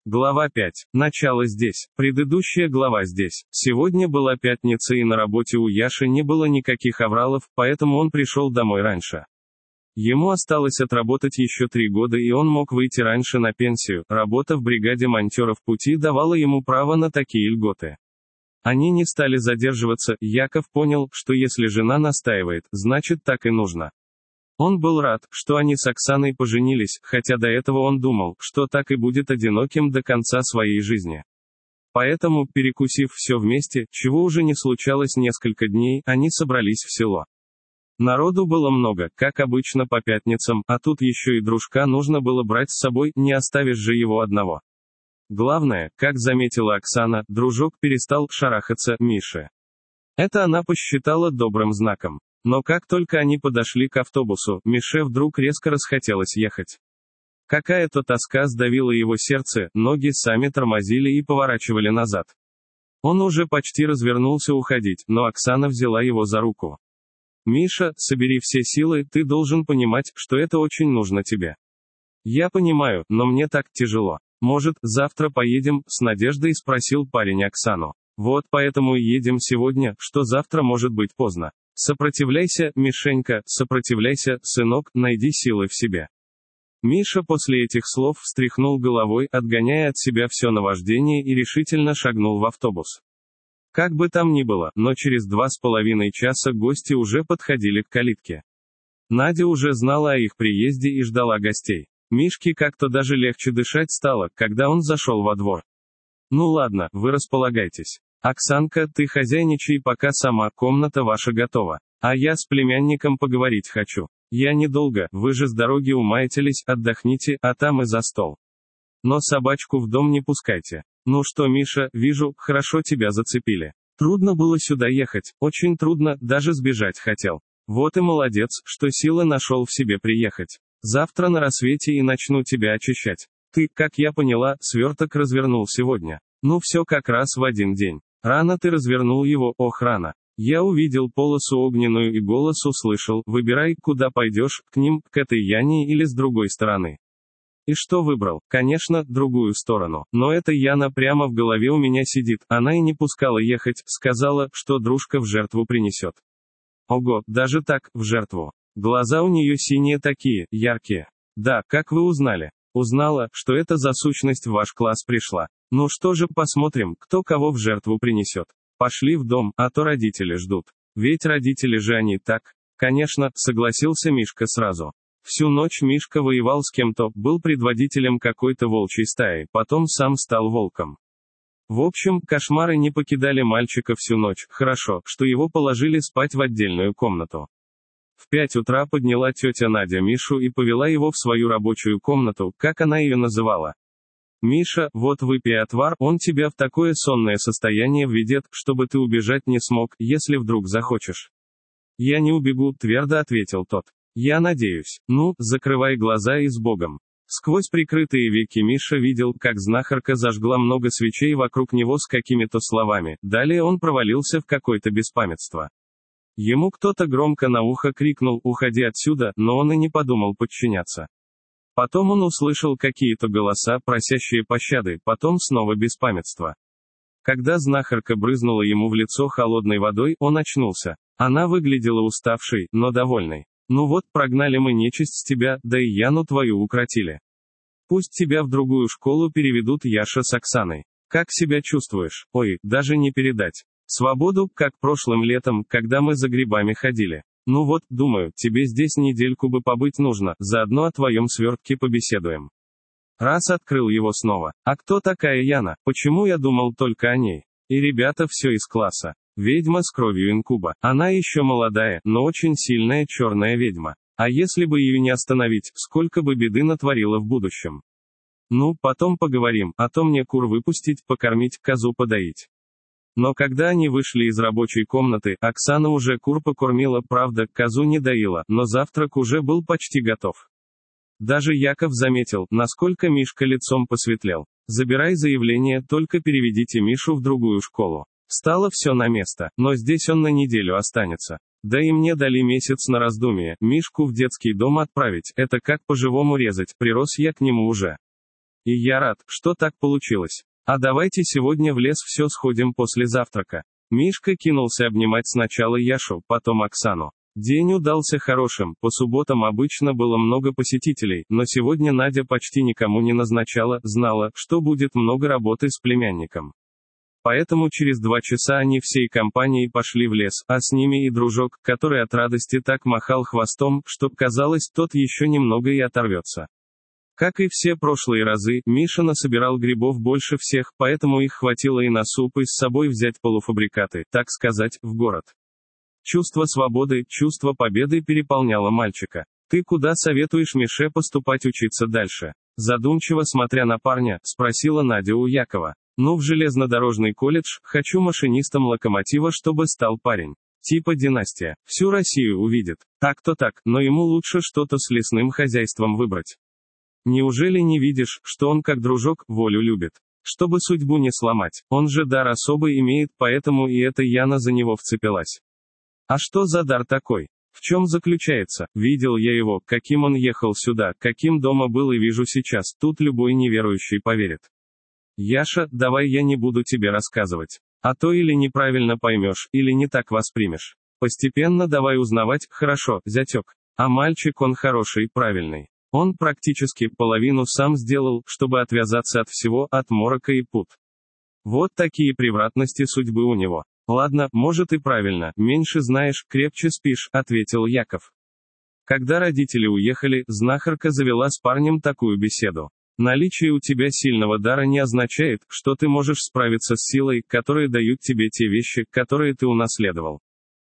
Глава 5. Начало здесь. Предыдущая глава здесь. Сегодня была пятница и на работе у Яши не было никаких авралов, поэтому он пришел домой раньше. Ему осталось отработать еще 3 года и он мог выйти раньше на пенсию. Работа в бригаде монтеров пути давала ему право на такие льготы. Они не стали задерживаться, Яков понял, что если жена настаивает, значит так и нужно. Он был рад, что они с Оксаной поженились, хотя до этого он думал, что так и будет одиноким до конца своей жизни. Поэтому, перекусив все вместе, чего уже не случалось несколько дней, они собрались в село. Народу было много, как обычно по пятницам, а тут еще и дружка нужно было брать с собой, не оставишь же его одного. Главное, как заметила Оксана, дружок перестал шарахаться Мише. Это она посчитала добрым знаком. Но как только они подошли к автобусу, Мише вдруг резко расхотелось ехать. Какая-то тоска сдавила его сердце, ноги сами тормозили и поворачивали назад. Он уже почти развернулся уходить, но Оксана взяла его за руку. «Миша, собери все силы, ты должен понимать, что это очень нужно тебе». «Я понимаю, но мне так тяжело. Может, завтра поедем?» — с надеждой спросил парень Оксану. «Вот поэтому и едем сегодня, что завтра может быть поздно. Сопротивляйся, Мишенька, сопротивляйся, сынок, найди силы в себе». Миша после этих слов встряхнул головой, отгоняя от себя все наваждение и решительно шагнул в автобус. Как бы там ни было, но через 2,5 часа гости уже подходили к калитке. Надя уже знала о их приезде и ждала гостей. Мишке как-то даже легче дышать стало, когда он зашел во двор. «Ну ладно, вы располагайтесь. Оксанка, ты хозяйничай пока сама, комната ваша готова. А я с племянником поговорить хочу. Я недолго, вы же с дороги умаятились, отдохните, а там и за стол. Но собачку в дом не пускайте. Ну что, Миша, вижу, хорошо тебя зацепили. Трудно было сюда ехать, очень трудно, даже сбежать хотел. Вот и молодец, что силы нашел в себе приехать. Завтра на рассвете и начну тебя очищать. Ты, как я поняла, сверток развернул сегодня. Ну все как раз в один день. Рано ты развернул его, ох рано. Я увидел полосу огненную и голос услышал, выбирай, куда пойдешь, к ним, к этой Яне или с другой стороны. И что выбрал? Конечно, другую сторону. Но эта Яна прямо в голове у меня сидит, она и не пускала ехать, сказала, что дружка в жертву принесет. Ого, даже так, в жертву. Глаза у нее синие такие, яркие. Да, как вы узнали? Узнала, что это за сущность в ваш класс пришла. Ну что же, посмотрим, кто кого в жертву принесет. Пошли в дом, а то родители ждут. Ведь родители же они так. Конечно, согласился Мишка сразу. Всю ночь Мишка воевал с кем-то, был предводителем какой-то волчьей стаи, потом сам стал волком. В общем, кошмары не покидали мальчика всю ночь, хорошо, что его положили спать в отдельную комнату. В 5 утра подняла тетя Надя Мишу и повела его в свою рабочую комнату, как она ее называла. «Миша, вот выпей отвар, он тебя в такое сонное состояние введет, чтобы ты убежать не смог, если вдруг захочешь». «Я не убегу», — твердо ответил тот. «Я надеюсь. Ну, закрывай глаза и с Богом». Сквозь прикрытые веки Миша видел, как знахарка зажгла много свечей вокруг него с какими-то словами, далее он провалился в какое-то беспамятство. Ему кто-то громко на ухо крикнул «Уходи отсюда», но он и не подумал подчиняться. Потом он услышал какие-то голоса, просящие пощады, потом снова беспамятство. Когда знахарка брызнула ему в лицо холодной водой, он очнулся. Она выглядела уставшей, но довольной. «Ну вот, прогнали мы нечисть с тебя, да и Яну твою укротили. Пусть тебя в другую школу переведут Яша с Оксаной. Как себя чувствуешь? Ой, даже не передать. Свободу, как прошлым летом, когда мы за грибами ходили. Ну вот, думаю, тебе здесь недельку бы побыть нужно, заодно о твоем свертке побеседуем». Раз открыл его снова. А кто такая Яна? Почему я думал только о ней? И ребята все из класса. Ведьма с кровью инкуба. Она еще молодая, но очень сильная черная ведьма. А если бы ее не остановить, сколько бы беды натворила в будущем. Ну, потом поговорим, а то мне кур выпустить, покормить, козу подоить. Но когда они вышли из рабочей комнаты, Оксана уже кур покормила, правда, козу не доила, но завтрак уже был почти готов. Даже Яков заметил, насколько Мишка лицом посветлел. «Забирай заявление, только переведите Мишу в другую школу». Стало все на место, но здесь он на неделю останется. Да и мне дали месяц на раздумье, Мишку в детский дом отправить, это как по-живому резать, прирос я к нему уже. И я рад, что так получилось. А давайте сегодня в лес все сходим после завтрака. Мишка кинулся обнимать сначала Яшу, потом Оксану. День удался хорошим, по субботам обычно было много посетителей, но сегодня Надя почти никому не назначала, знала, что будет много работы с племянником. Поэтому через 2 часа они всей компанией пошли в лес, а с ними и дружок, который от радости так махал хвостом, что, казалось, тот еще немного и оторвется. Как и все прошлые разы, Миша насобирал грибов больше всех, поэтому их хватило и на суп, и с собой взять полуфабрикаты, так сказать, в город. Чувство свободы, чувство победы переполняло мальчика. «Ты куда советуешь Мише поступать учиться дальше?» Задумчиво смотря на парня, спросила Надя у Якова. «Ну, в железнодорожный колледж, хочу машинистом локомотива, чтобы стал парень. Типа династия. Всю Россию увидит. Так-то так, но ему лучше что-то с лесным хозяйством выбрать. Неужели не видишь, что он как дружок, волю любит? Чтобы судьбу не сломать. Он же дар особый имеет, поэтому и эта Яна за него вцепилась». «А что за дар такой? В чем заключается? Видел я его, каким он ехал сюда, каким дома был и вижу сейчас, тут любой неверующий поверит». «Яша, давай я не буду тебе рассказывать. А то или неправильно поймешь, или не так воспримешь. Постепенно давай узнавать, хорошо, зятек. А мальчик он хороший, правильный. Он практически половину сам сделал, чтобы отвязаться от всего, от морока и пут. Вот такие превратности судьбы у него. Ладно, может и правильно, меньше знаешь, крепче спишь», — ответил Яков. Когда родители уехали, знахарка завела с парнем такую беседу. «Наличие у тебя сильного дара не означает, что ты можешь справиться с силой, которые дают тебе те вещи, которые ты унаследовал.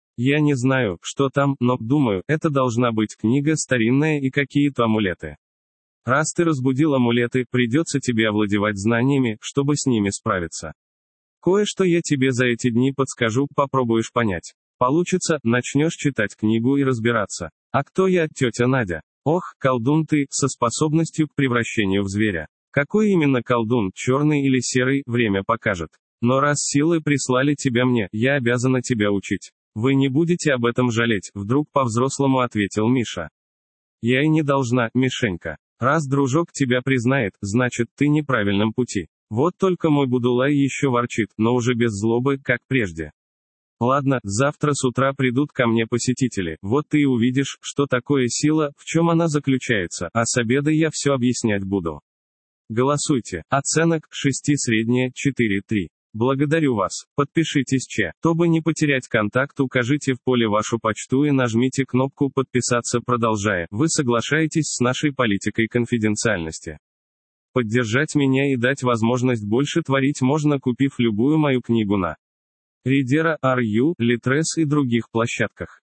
Я не знаю, что там, но, думаю, это должна быть книга старинная и какие-то амулеты. Раз ты разбудил амулеты, придется тебе овладевать знаниями, чтобы с ними справиться. Кое-что я тебе за эти дни подскажу, попробуешь понять. Получится, начнешь читать книгу и разбираться. А кто я, тетя Надя? Ох, колдун ты, со способностью к превращению в зверя. Какой именно колдун, черный или серый, время покажет. Но раз силы прислали тебя мне, я обязана тебя учить. Вы не будете об этом жалеть», — вдруг по-взрослому ответил Миша. «Я и не должна, Мишенька. Раз дружок тебя признает, значит, ты на правильном пути. Вот только мой Будулай еще ворчит, но уже без злобы, как прежде. Ладно, завтра с утра придут ко мне посетители, вот ты и увидишь, что такое сила, в чем она заключается, а с обеда я все объяснять буду. Голосуйте. Оценок, 6 средняя, 4-3. Благодарю вас. Подпишитесь, чтобы не потерять контакт, укажите в поле вашу почту и нажмите кнопку «Подписаться», продолжая. Вы соглашаетесь с нашей политикой конфиденциальности. Поддержать меня и дать возможность больше творить можно, купив любую мою книгу на Ридера, RU, Литрес и других площадках.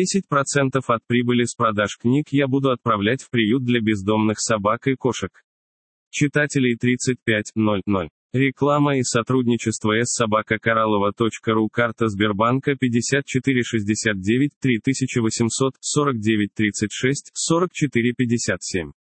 10% от прибыли с продаж книг я буду отправлять в приют для бездомных собак и кошек. Читателей 3500. Реклама и сотрудничество s@koralova.ru. Карта Сбербанка 5469 3800 49 36 44 57.